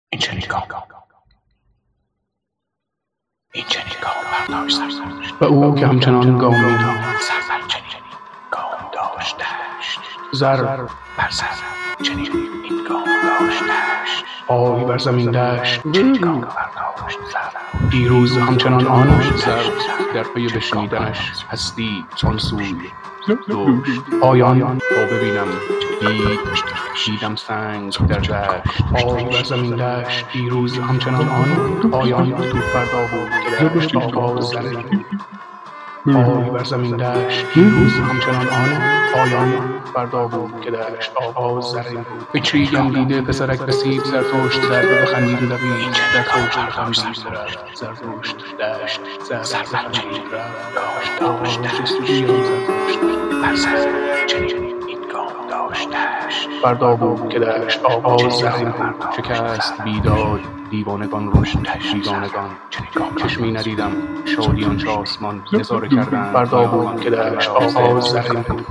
این چنین گام برداشت و او که همچنان گام می‌تاخت سر چنین گام داشتش، زر بر سر چنین این گام داشتش، پای بر زمین دشت چنین گام برداشت زر. دیروز همچنان آن زر در پی بشنیدنش هستی آنسوی دوش پایان تا ببینم دیدم سنگ در دشت، پای بر زمین دشت. دیروز همچنان آن پایان تو فردا بود که دشت آغاز زرین بود. پای بر زمین دشت. دیروز همچنان آن پایان فردا بود که دشت آغاز زرین بود. بچری گندیده پسرک به سیب زرتشت زد و بخندید و دوید زرتشت بخندید رفت زرتشت دشت زر بر چنین داشت جستجوی آن زرتشت بر سر چنین این گام داشتش. فردا بود که دشت آغاز زرین بود. شکست بیداد دیوانگان رشد بیگانگان چشمی ندیدم شادیان آسمان نظاره کردن. فردا بود که دشت آغاز زرین بود.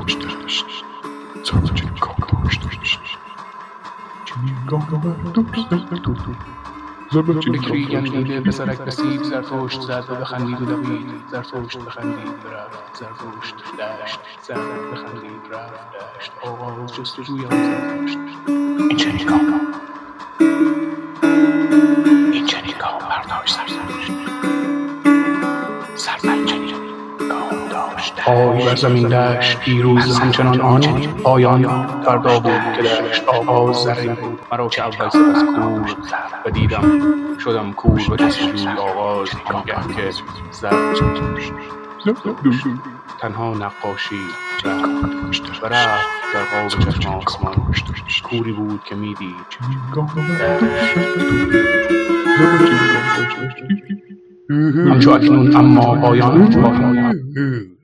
بکری گندیده پسرک به سیب زرتشت زد و بخندید و دوید زرتشت بخندید و رفت زرتشت دشت زر بخندید رفت دشت آغاز جستجوی آن زرتشت. این چنین گام برداشت سر بر چنین گام داشت. پای بر زمین دشت. دیروز همچنان آن پایان فردا بود که دشت آغاز زرین بود. مرا که اول سپس کور و دیدم شدم کور و جستجوی آغاز آنگه که زر تنها نقاشی و رفت در قاب چشم آسمان. کوری بود که میدید همچو اکنون اما پایان